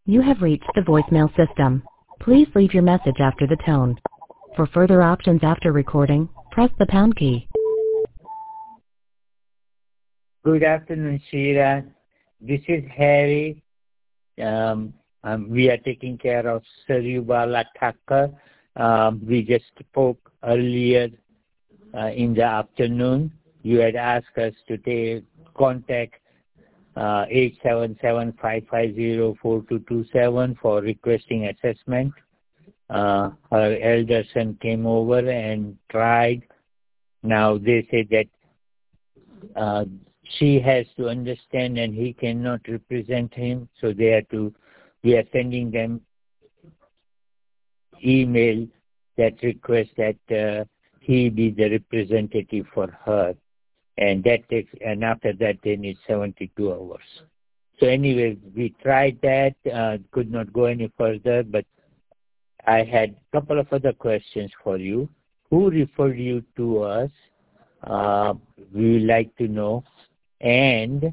You have reached the voicemail system. Please leave your message after the tone. For further options after recording, press the pound key. Good afternoon, Shira. This is Harry. We are taking care of Sarubala Thakkar. We just spoke earlier in the afternoon. You had asked us to contact 877-550-4227 for requesting assessment. Her elder son came over and tried. Now they say that she has to understand and he cannot represent him, so we are sending them email that requests that he be the representative for her. And after that they need 72 hours. So anyway, we tried that, could not go any further, but I had a couple of other questions for you. Who referred you to us? We would like to know. And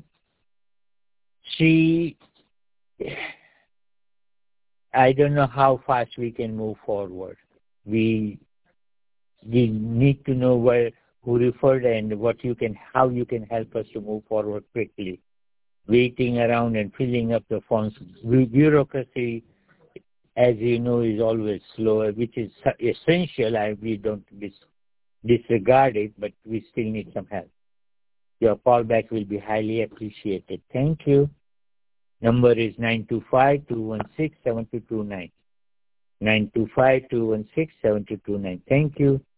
I don't know how fast we can move forward. We need to know who referred and how you can help us to move forward quickly. Waiting around and filling up the forms. Bureaucracy, as you know, is always slow, which is essential. We don't disregard it, but we still need some help. Your callback will be highly appreciated. Thank you. Number is 925-216-7229. 925-216-7229. Thank you.